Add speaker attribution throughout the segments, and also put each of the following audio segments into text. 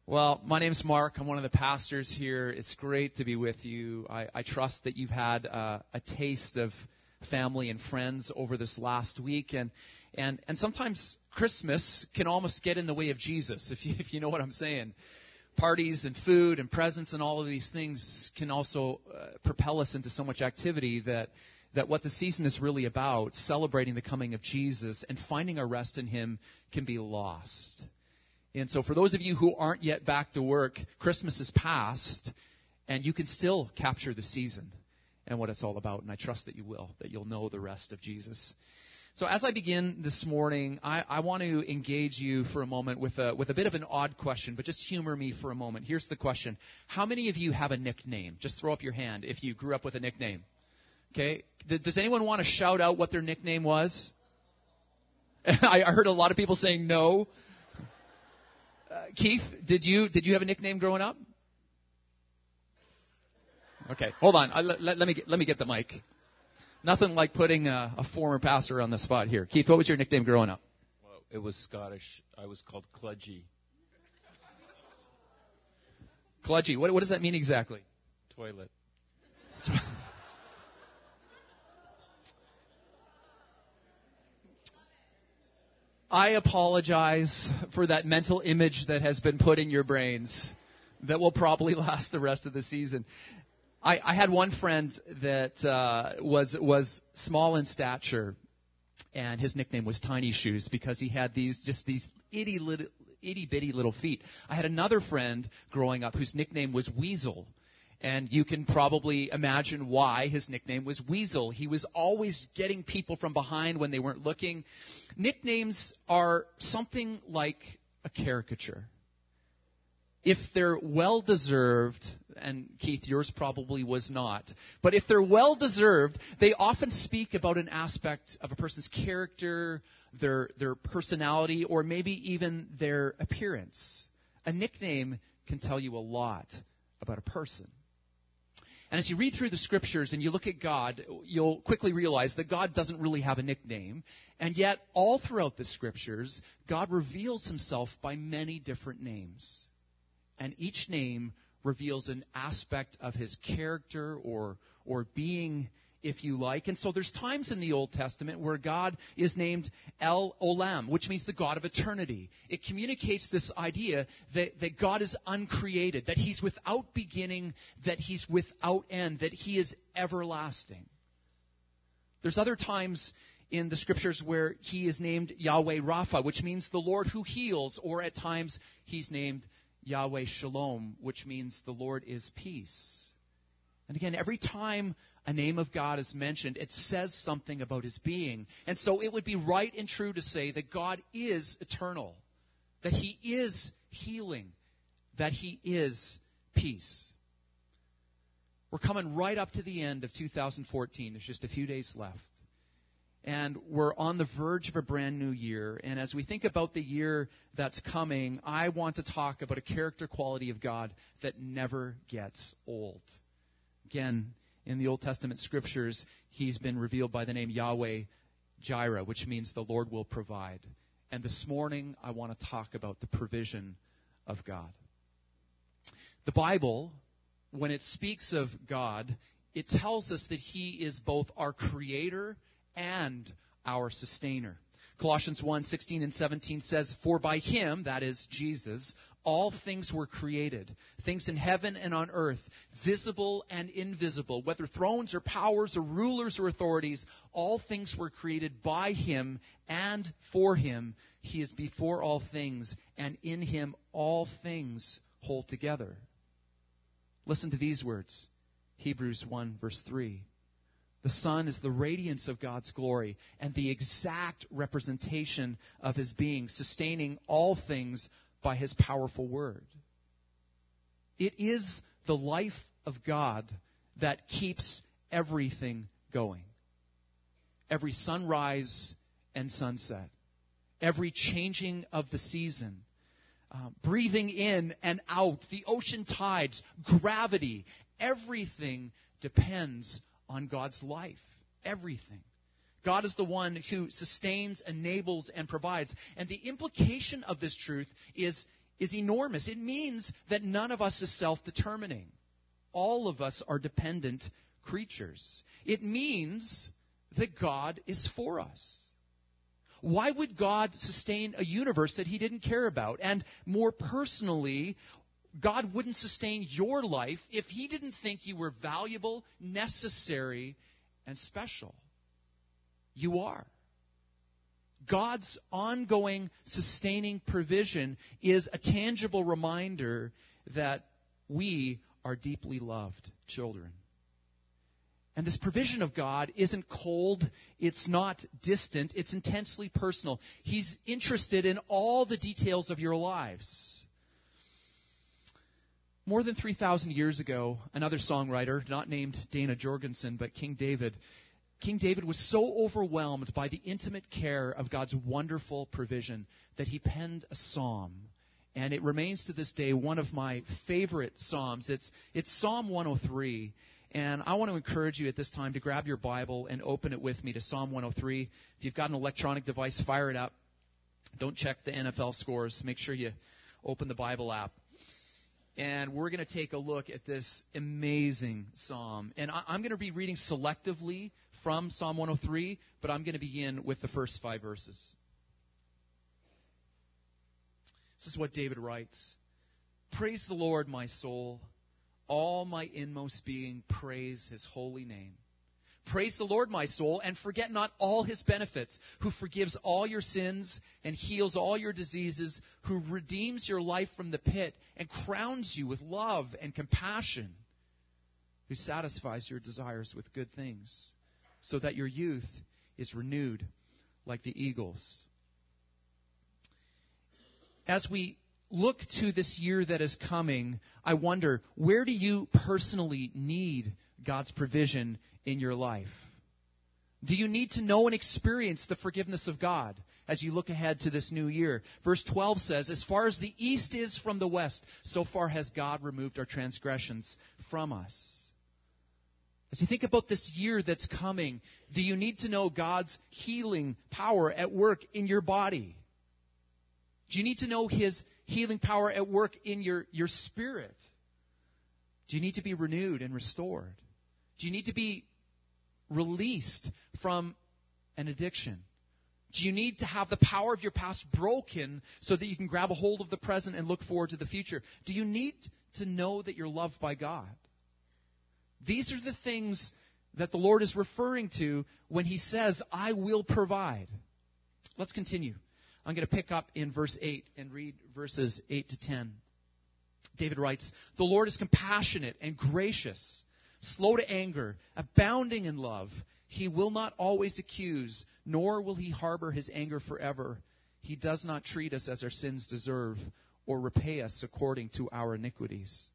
Speaker 1: Well, my name's Mark. I'm one of the pastors here. It's great to be with you. I trust that you've had a taste of family and friends over this last week. And sometimes Christmas can almost get in the way of Jesus, if you know what I'm saying. Parties and food and presents and all of these things can also propel us into so much activity that what the season is really about, celebrating the coming of Jesus and finding our rest in Him, can be lost. And so for those of you who aren't yet back to work, Christmas is past, and you can still capture the season and what it's all about. And I trust that you will, that you'll know the rest of Jesus. So as I begin this morning, I want to engage you for a moment with a bit of an odd question, but just humor me for a moment. Here's the question. How many of you have a nickname? Just throw up your hand if you grew up with a nickname. Okay? Does anyone want to shout out what their nickname was? I heard a lot of people saying no. Keith, did you have a nickname growing up? Okay, hold on. Let me get the mic. Nothing like putting a former pastor on the spot here. Keith, what was your nickname growing up?
Speaker 2: Well, it was Scottish. I was called Cludgy.
Speaker 1: Cludgy. What does that mean exactly?
Speaker 2: Toilet.
Speaker 1: I apologize for that mental image that has been put in your brains that will probably last the rest of the season. I had one friend that was small in stature, and his nickname was Tiny Shoes because he had these itty-bitty little feet. I had another friend growing up whose nickname was Weasel. And you can probably imagine why his nickname was Weasel. He was always getting people from behind when they weren't looking. Nicknames are something like a caricature. If they're well-deserved, and Keith, yours probably was not, but if they're well-deserved, they often speak about an aspect of a person's character, their personality, or maybe even their appearance. A nickname can tell you a lot about a person. And as you read through the Scriptures and you look at God, you'll quickly realize that God doesn't really have a nickname. And yet, all throughout the Scriptures, God reveals Himself by many different names. And each name reveals an aspect of His character or being, if you like. And so there's times in the Old Testament where God is named El Olam, which means the God of eternity. It communicates this idea that God is uncreated, that He's without beginning, that He's without end, that He is everlasting. There's other times in the Scriptures where He is named Yahweh Rapha, which means the Lord who heals, or at times He's named Yahweh Shalom, which means the Lord is peace. And again, every time a name of God is mentioned, it says something about His being. And so it would be right and true to say that God is eternal, that He is healing, that He is peace. We're coming right up to the end of 2014. There's just a few days left. And we're on the verge of a brand new year. And as we think about the year that's coming, I want to talk about a character quality of God that never gets old. Again, in the Old Testament Scriptures, He's been revealed by the name Yahweh Jireh, which means the Lord will provide. And this morning, I want to talk about the provision of God. The Bible, when it speaks of God, it tells us that He is both our Creator and our Sustainer. Colossians 1:16 and 17 says, "For by Him," that is Jesus, "all things were created, things in heaven and on earth, visible and invisible, whether thrones or powers or rulers or authorities, all things were created by Him and for Him. He is before all things, and in Him all things hold together." Listen to these words. Hebrews 1 verse 3. The Son is the radiance of God's glory and the exact representation of His being, sustaining all things by His powerful word. It is the life of God that keeps everything going. Every sunrise and sunset, every changing of the season, breathing in and out, the ocean tides, gravity, everything depends on God's life. Everything. God is the one who sustains, enables, and provides. And the implication of this truth is is enormous. It means that none of us is self-determining. All of us are dependent creatures. It means that God is for us. Why would God sustain a universe that he didn't care about? And more personally, God wouldn't sustain your life if he didn't think you were valuable, necessary, and special. You are. God's ongoing sustaining provision is a tangible reminder that we are deeply loved children. And this provision of God isn't cold, it's not distant, it's intensely personal. He's interested in all the details of your lives. More than 3,000 years ago, another songwriter, not named Dana Jorgensen, but King David was so overwhelmed by the intimate care of God's wonderful provision that he penned a psalm. And it remains to this day one of my favorite psalms. It's Psalm 103. And I want to encourage you at this time to grab your Bible and open it with me to Psalm 103. If you've got an electronic device, fire it up. Don't check the NFL scores. Make sure you open the Bible app. And we're going to take a look at this amazing psalm. And I'm going to be reading selectively from Psalm 103, but I'm going to begin with the first 5 verses. This is what David writes. Praise the Lord, my soul. All my inmost being, praise his holy name. Praise the Lord, my soul, and forget not all his benefits, who forgives all your sins and heals all your diseases, who redeems your life from the pit and crowns you with love and compassion, who satisfies your desires with good things, so that your youth is renewed like the eagles. As we look to this year that is coming, I wonder, where do you personally need God's provision in your life? Do you need to know and experience the forgiveness of God as you look ahead to this new year? Verse 12 says, as far as the east is from the west, so far has God removed our transgressions from us. As you think about this year that's coming, do you need to know God's healing power at work in your body? Do you need to know his healing power at work in your spirit? Do you need to be renewed and restored? Do you need to be released from an addiction? Do you need to have the power of your past broken so that you can grab a hold of the present and look forward to the future? Do you need to know that you're loved by God? These are the things that the Lord is referring to when he says, I will provide. Let's continue. I'm going to pick up in verse 8 and read verses 8 to 10. David writes, the Lord is compassionate and gracious, slow to anger, abounding in love. He will not always accuse, nor will he harbor his anger forever. He does not treat us as our sins deserve, or repay us according to our iniquities.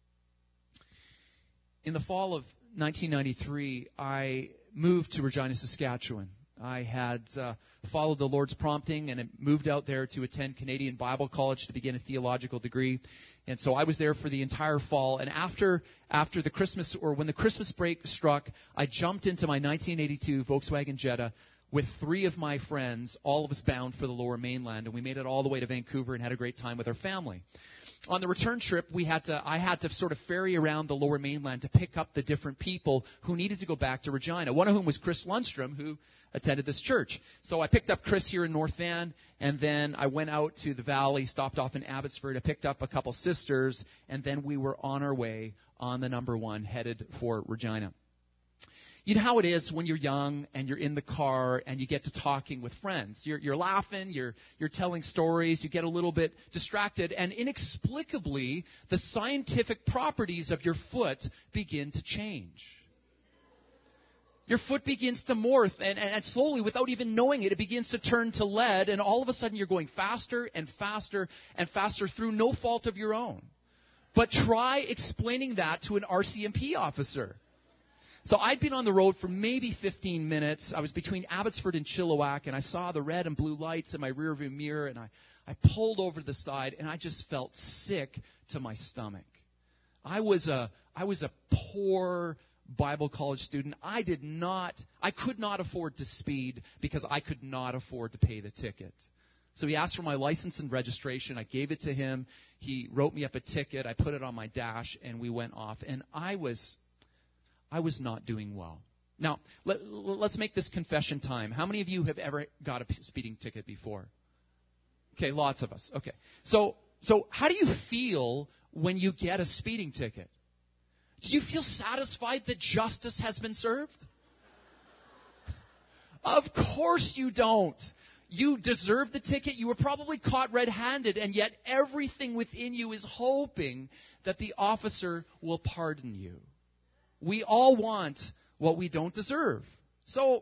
Speaker 1: In the fall of 1993, I moved to Regina, Saskatchewan. I had followed the Lord's prompting and moved out there to attend Canadian Bible College to begin a theological degree. And so I was there for the entire fall. And after the Christmas, or when the Christmas break struck, I jumped into my 1982 Volkswagen Jetta with 3 of my friends, all of us bound for the Lower Mainland. And we made it all the way to Vancouver and had a great time with our family. On the return trip, I had to sort of ferry around the Lower Mainland to pick up the different people who needed to go back to Regina, one of whom was Chris Lundstrom, who attended this church. So I picked up Chris here in North Van, and then I went out to the valley, stopped off in Abbotsford. I picked up a couple sisters, and then we were on our way on the number 1, headed for Regina. You know how it is when you're young and you're in the car and you get to talking with friends. You're laughing, you're telling stories, you get a little bit distracted, and inexplicably, the scientific properties of your foot begin to change. Your foot begins to morph, and slowly, without even knowing it, it begins to turn to lead, and all of a sudden you're going faster and faster and faster through no fault of your own. But try explaining that to an RCMP officer. So I'd been on the road for maybe 15 minutes. I was between Abbotsford and Chilliwack, and I saw the red and blue lights in my rearview mirror, and I pulled over to the side, and I just felt sick to my stomach. I was a poor Bible college student. I could not afford to speed because I could not afford to pay the ticket. So he asked for my license and registration. I gave it to him. He wrote me up a ticket. I put it on my dash, and we went off. And I was not doing well. Now, let's make this confession time. How many of you have ever got a speeding ticket before? Okay, lots of us. Okay. So how do you feel when you get a speeding ticket? Do you feel satisfied that justice has been served? Of course you don't. You deserve the ticket. You were probably caught red-handed, and yet everything within you is hoping that the officer will pardon you. We all want what we don't deserve. So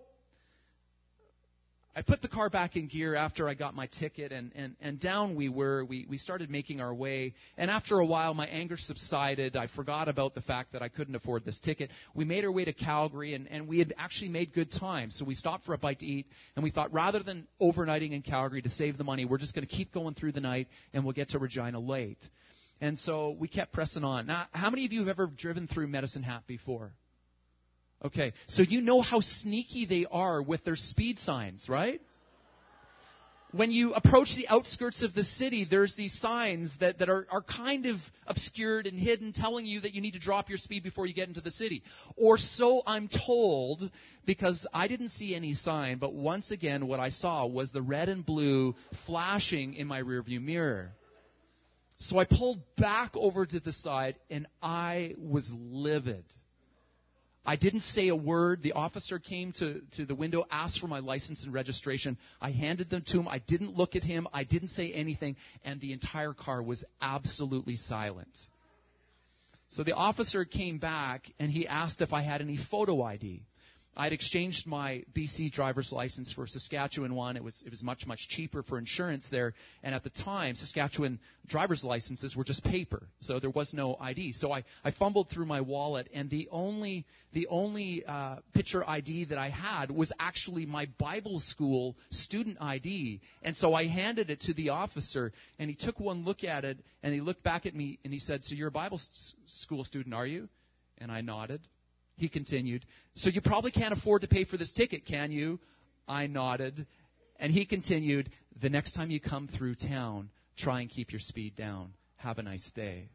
Speaker 1: I put the car back in gear after I got my ticket, and down we were. We started making our way, and after a while, my anger subsided. I forgot about the fact that I couldn't afford this ticket. We made our way to Calgary, and we had actually made good time. So we stopped for a bite to eat, and we thought rather than overnighting in Calgary to save the money, we're just going to keep going through the night, and we'll get to Regina late. And so we kept pressing on. Now, how many of you have ever driven through Medicine Hat before? Okay, so you know how sneaky they are with their speed signs, right? When you approach the outskirts of the city, there's these signs that are kind of obscured and hidden, telling you that you need to drop your speed before you get into the city. Or so I'm told, because I didn't see any sign, but once again what I saw was the red and blue flashing in my rearview mirror. So I pulled back over to the side, and I was livid. I didn't say a word. The officer came to the window, asked for my license and registration. I handed them to him. I didn't look at him. I didn't say anything. And the entire car was absolutely silent. So the officer came back, and he asked if I had any photo ID. I'd exchanged my BC driver's license for a Saskatchewan one. It was much, much cheaper for insurance there. And at the time, Saskatchewan driver's licenses were just paper. So there was no ID. So I fumbled through my wallet, and the only picture ID that I had was actually my Bible school student ID. And so I handed it to the officer, and he took one look at it, and he looked back at me, and he said, "So you're a Bible school student, are you?" And I nodded. He continued, "So you probably can't afford to pay for this ticket, can you?" I nodded. And he continued, "The next time you come through town, try and keep your speed down. Have a nice day."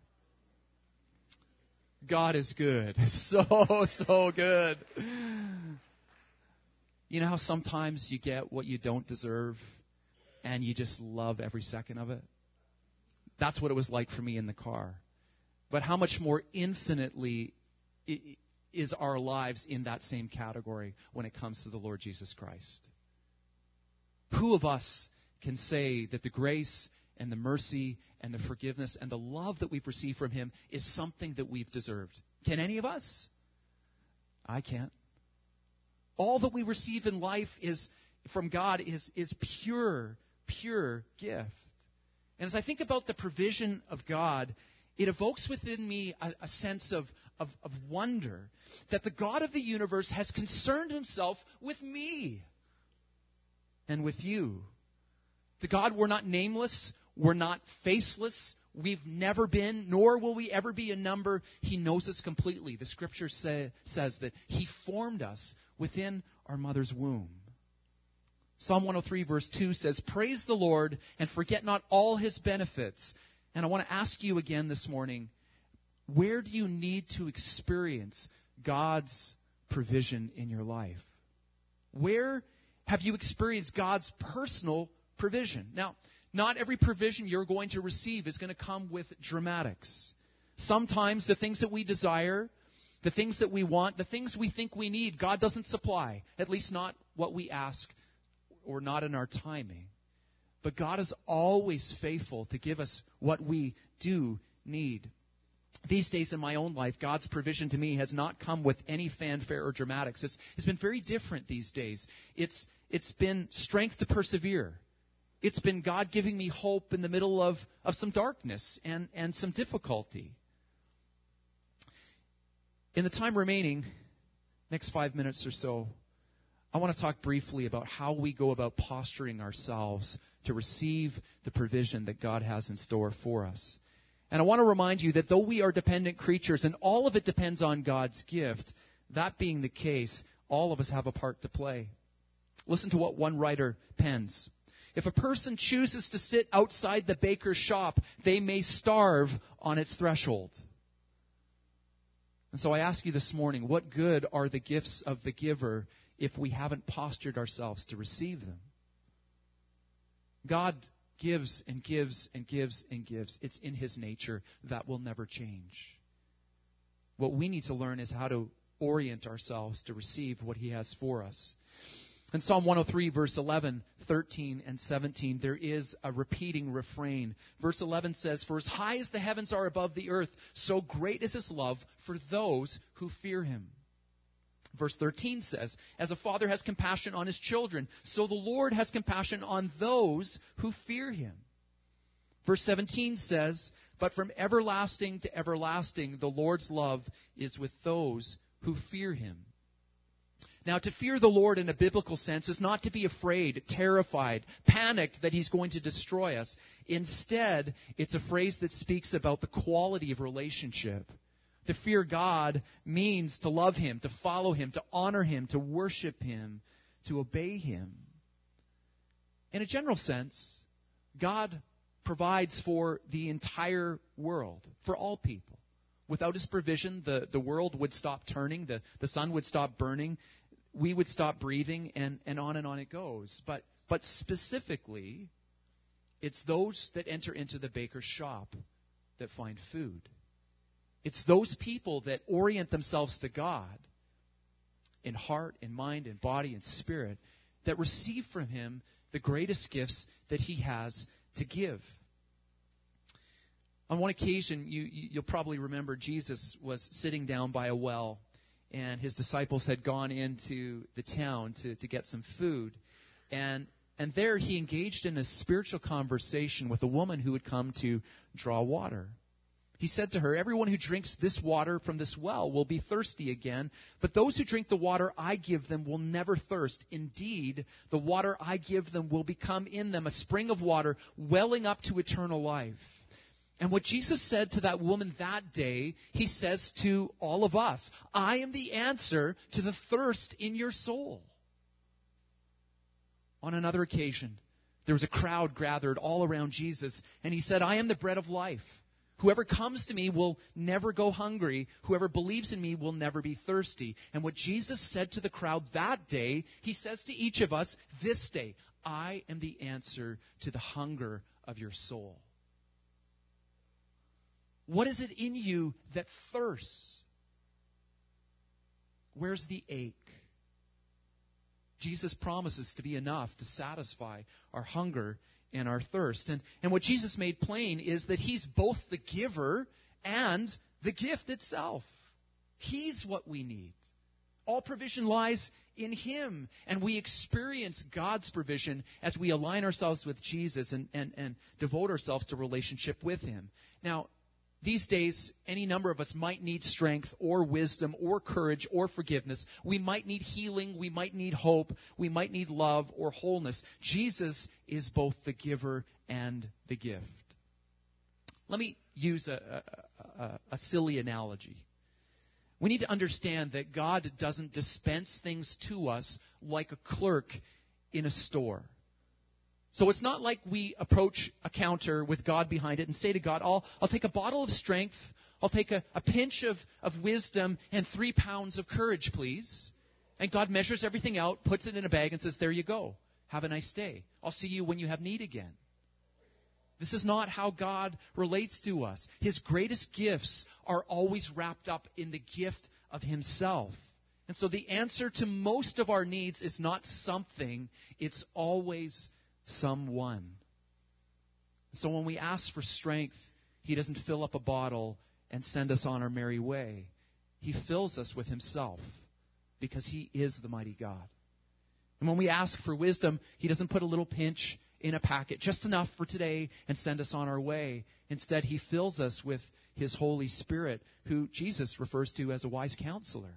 Speaker 1: God is good. So good. You know how sometimes you get what you don't deserve, and you just love every second of it? That's what it was like for me in the car. But how much more infinitely is our lives in that same category when it comes to the Lord Jesus Christ? Who of us can say that the grace and the mercy and the forgiveness and the love that we've received from Him is something that we've deserved? Can any of us? I can't. All that we receive in life is from God is pure gift. And as I think about the provision of God, it evokes within me a sense of wonder that the God of the universe has concerned Himself with me and with you. The God, we're not nameless, we're not faceless, we've never been, nor will we ever be a number. He knows us completely. The Scripture says that He formed us within our mother's womb. Psalm 103 verse 2 says, "Praise the Lord and forget not all His benefits." And I want to ask you again this morning, where do you need to experience God's provision in your life? Where have you experienced God's personal provision? Now, not every provision you're going to receive is going to come with dramatics. Sometimes the things that we desire, the things that we want, the things we think we need, God doesn't supply, at least not what we ask or not in our timing. But God is always faithful to give us what we do need. These days in my own life, God's provision to me has not come with any fanfare or dramatics. It's been very different these days. It's been strength to persevere. It's been God giving me hope in the middle of some darkness and some difficulty. In the time remaining, next 5 minutes or so, I want to talk briefly about how we go about posturing ourselves to receive the provision that God has in store for us. And I want to remind you that though we are dependent creatures and all of it depends on God's gift, that being the case, all of us have a part to play. Listen to what one writer pens. If a person chooses to sit outside the baker's shop, they may starve on its threshold. And so I ask you this morning, what good are the gifts of the giver if we haven't postured ourselves to receive them? God gives and gives and gives and gives. It's in His nature. That will never change. What we need to learn is how to orient ourselves to receive what He has for us. In Psalm 103, verse 11, 13, and 17, there is a repeating refrain. Verse 11 says, "For as high as the heavens are above the earth, so great is His love for those who fear Him." Verse 13 says, "As a father has compassion on his children, so the Lord has compassion on those who fear Him." Verse 17 says, "But from everlasting to everlasting, the Lord's love is with those who fear Him." Now, to fear the Lord in a biblical sense is not to be afraid, terrified, panicked that He's going to destroy us. Instead, it's a phrase that speaks about the quality of relationship. To fear God means to love Him, to follow Him, to honor Him, to worship Him, to obey Him. In a general sense, God provides for the entire world, for all people. Without His provision, the world would stop turning, the sun would stop burning, we would stop breathing, and on it goes. But specifically, it's those that enter into the baker's shop that find food. It's those people that orient themselves to God in heart, in mind, in body, and spirit that receive from Him the greatest gifts that He has to give. On one occasion, you'll probably remember Jesus was sitting down by a well, and His disciples had gone into the town to get some food. And there He engaged in a spiritual conversation with a woman who had come to draw water. He said to her, "Everyone who drinks this water from this well will be thirsty again, but those who drink the water I give them will never thirst. Indeed, the water I give them will become in them a spring of water welling up to eternal life." And what Jesus said to that woman that day, He says to all of us, "I am the answer to the thirst in your soul." On another occasion, there was a crowd gathered all around Jesus, and He said, "I am the bread of life. Whoever comes to Me will never go hungry. Whoever believes in Me will never be thirsty." And what Jesus said to the crowd that day, He says to each of us this day, "I am the answer to the hunger of your soul." What is it in you that thirsts? Where's the ache? Jesus promises to be enough to satisfy our hunger and our thirst. And what Jesus made plain is that He's both the giver and the gift itself. He's what we need. All provision lies in Him, and we experience God's provision as we align ourselves with Jesus and devote ourselves to relationship with Him. Now, these days, any number of us might need strength or wisdom or courage or forgiveness. We might need healing. We might need hope. We might need love or wholeness. Jesus is both the giver and the gift. Let me use a silly analogy. We need to understand that God doesn't dispense things to us like a clerk in a store. So it's not like we approach a counter with God behind it and say to God, I'll take a bottle of strength, I'll take a pinch of wisdom, and 3 pounds of courage, please. And God measures everything out, puts it in a bag, and says, "There you go. Have a nice day. I'll see you when you have need again." This is not how God relates to us. His greatest gifts are always wrapped up in the gift of Himself. And so the answer to most of our needs is not something, it's always someone. So when we ask for strength, He doesn't fill up a bottle and send us on our merry way. He fills us with Himself because He is the mighty God. And when we ask for wisdom, He doesn't put a little pinch in a packet, just enough for today, and send us on our way. Instead, He fills us with His Holy Spirit, who Jesus refers to as a wise counselor.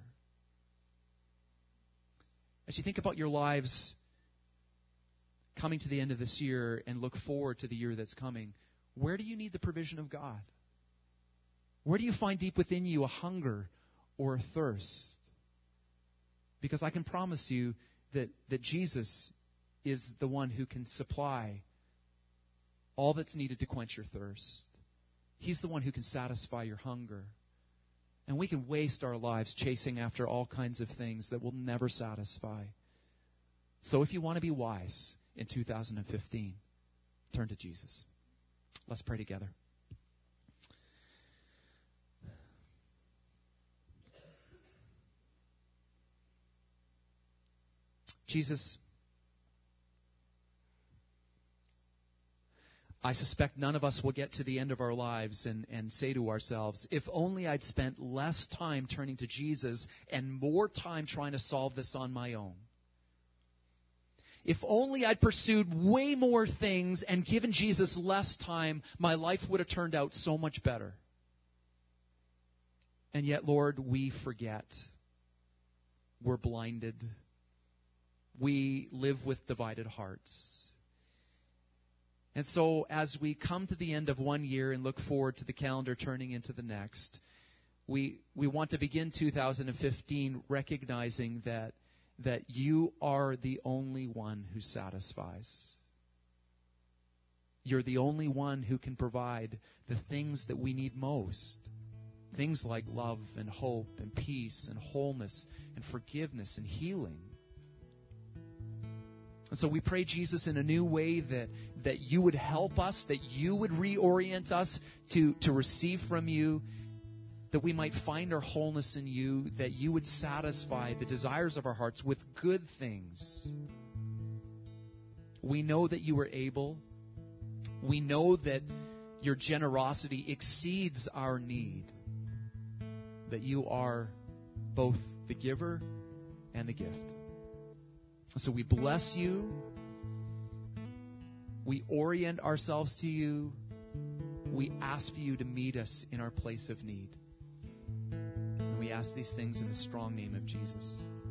Speaker 1: As you think about your lives coming to the end of this year and look forward to the year that's coming, where do you need the provision of God? Where do you find deep within you a hunger or a thirst? Because I can promise you that Jesus is the one who can supply all that's needed to quench your thirst. He's the one who can satisfy your hunger. And we can waste our lives chasing after all kinds of things that will never satisfy. So if you want to be wise in 2015, turn to Jesus. Let's pray together. Jesus, I suspect none of us will get to the end of our lives and say to ourselves, if only I'd spent less time turning to Jesus and more time trying to solve this on my own. If only I'd pursued way more things and given Jesus less time, my life would have turned out so much better. And yet, Lord, we forget. We're blinded. We live with divided hearts. And so as we come to the end of one year and look forward to the calendar turning into the next, we want to begin 2015 recognizing that you are the only one who satisfies. You're the only one who can provide the things that we need most. Things like love and hope and peace and wholeness and forgiveness and healing. And so we pray, Jesus, in a new way that you would help us, that you would reorient us to receive from you, that we might find our wholeness in you, that you would satisfy the desires of our hearts with good things. We know that you are able. We know that your generosity exceeds our need, that you are both the giver and the gift. So we bless you. We orient ourselves to you. We ask for you to meet us in our place of need. And we ask these things in the strong name of Jesus.